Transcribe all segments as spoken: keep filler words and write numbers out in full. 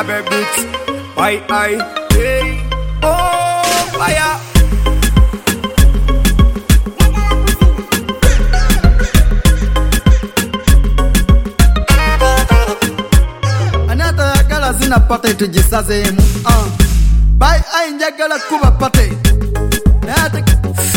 Abe Beats, why I, hey, oh, fire. Anata yakala zina pate tujisazemu. Ah, why I njagala kuba pate. Nate,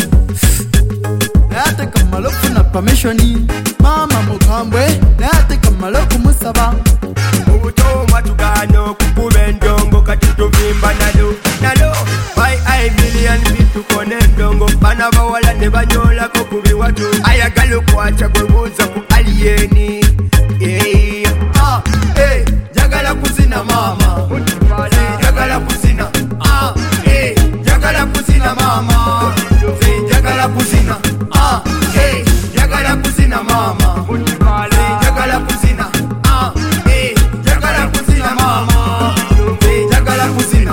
nate kamalofu na permissioni. Mama mukambwe, nate kamalofu musaba. Ubutoma tugano kukube ndongo kati tuvimba nalo nalo Why I million bitu kone ndongo bana bawala ne banyola ko kubi watu ayagala kwacha kwebuza ku alieni eh ah eh jagala kuzina mama jagala kuzina ah eh jagala kuzina mama jagala kuzina ah eh jagala kuzina mama jagala kuzina ah eh jagala kuzina mama eh jagala kuzina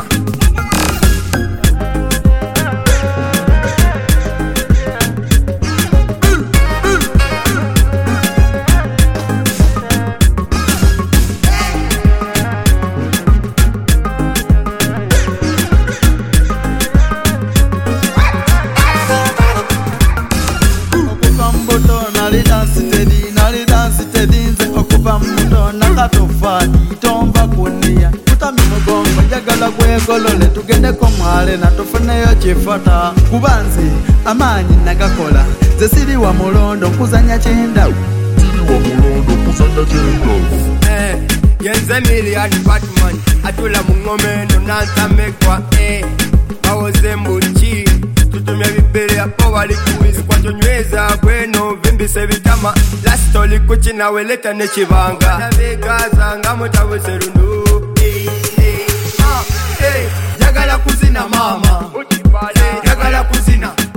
Tomba kunia kutamino gongo jagala kwegolole tugende ko mwale na tufuneyo chifata kubanzi amanyi nagakola ze siri wa mulondo kuzanya chenda siri wa mulondo kuzanya chenda eh yenze million Batman atula mungomendo nanza mekwa eh bawoze mbuchi tutumya bibere apo wali kubizi kwa tonyweza kweno vimbise vitama la story kuchina weleta ne chibanga na begaza ngamo taweserundu eh eh ah eh jagala kuzina mama jagala kuzina